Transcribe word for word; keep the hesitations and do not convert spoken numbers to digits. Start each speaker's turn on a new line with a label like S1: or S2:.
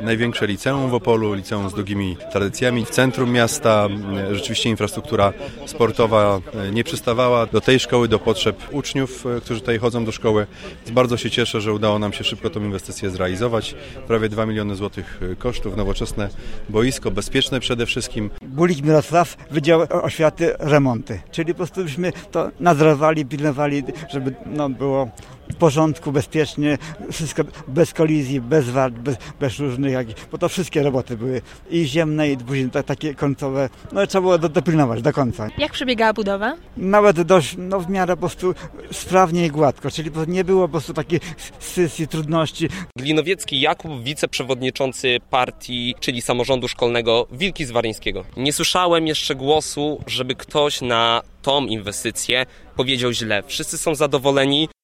S1: największe liceum w Opolu, liceum z długimi tradycjami. W centrum miasta rzeczywiście infrastruktura sportowa nie przystawała do tej szkoły, do potrzeb uczniów, którzy tutaj chodzą do szkoły. Bardzo się cieszę, że udało nam się szybko tę inwestycję zrealizować. Prawie dwa miliony złotych kosztów, nowoczesne boisko, bezpieczne przede wszystkim.
S2: Bulik Mirosław, Wydział Oświaty, Remonty. Czyli po prostu byśmy to nadzorowali, pilnowali, żeby no, było w porządku, bezpiecznie, wszystko bez kolizji, bez wad, bez, bez różnych, jak, bo to wszystkie roboty były i ziemne, i później to, takie końcowe, no trzeba było do, dopilnować do końca.
S3: Jak przebiegała budowa?
S2: Nawet dość, no w miarę po prostu sprawnie i gładko, czyli nie było po prostu takich sesji, trudności.
S4: Glinowiecki Jakub, wiceprzewodniczący partii, czyli samorządu szkolnego Wilki z Waryńskiego. Nie słyszałem jeszcze głosu, żeby ktoś na tą inwestycję powiedział źle. Wszyscy są zadowoleni.